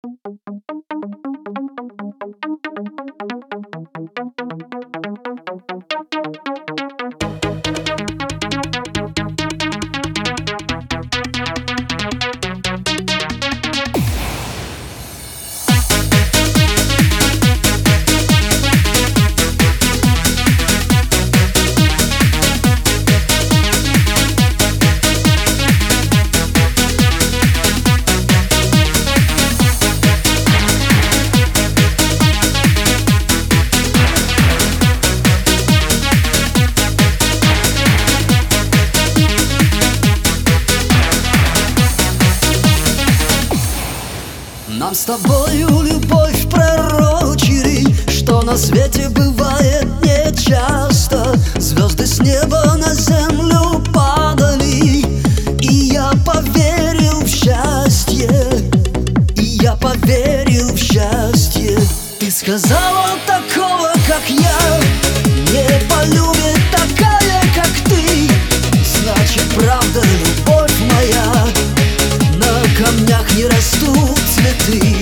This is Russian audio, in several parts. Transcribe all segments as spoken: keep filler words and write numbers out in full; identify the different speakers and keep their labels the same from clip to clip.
Speaker 1: Нам с тобою любовь пророчили, что на свете бывает нечасто. Звезды с неба на землю падали, и я поверил в счастье, и я поверил в счастье. Ты сказала, такого, как я, не полюбит такая, как ты. Значит, правда, любовь моя, на камнях не растут цветы.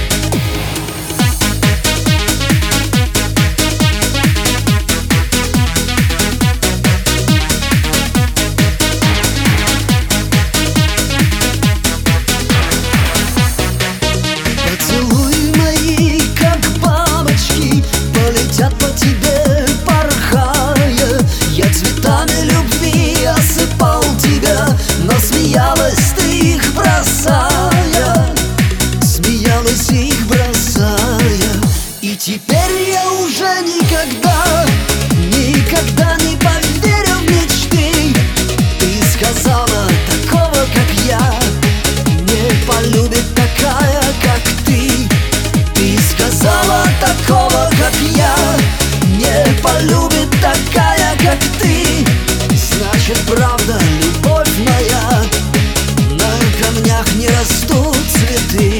Speaker 1: Поцелуи мои, как бабочки, полетят по тебе, порхая. Я цветами любви осыпал тебя, но смеялась ты их бросая, смеялась их бросая. И теперь я уже никогда, никогда не поверю в мечты. Ты сказала, такого, как я, не полюбит такая, как ты. Ты сказала, такого, как я, не полюбит такая, как ты. Значит, правда, любовь моя, на камнях не растут цветы.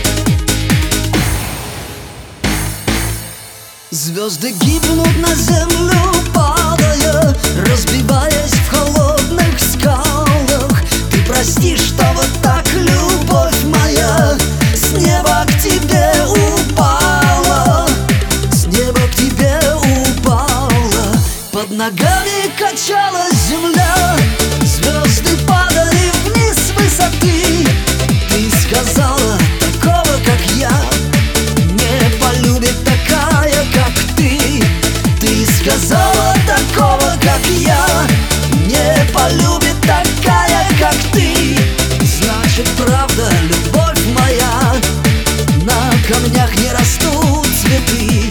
Speaker 1: Звезды гибнут на землю, падая, разбиваясь в холодных скалах. Ты прости, что вот так любовь моя с неба к тебе упала, с неба к тебе упала. Под ногами качалась земля, звезды падали вниз с высоты. Ты сказала, такого, как я, не полюбит такая, как ты. Ты сказала, такого, как я, не полюбит такая, как ты. Значит, правда, любовь моя, на камнях не растут цветы.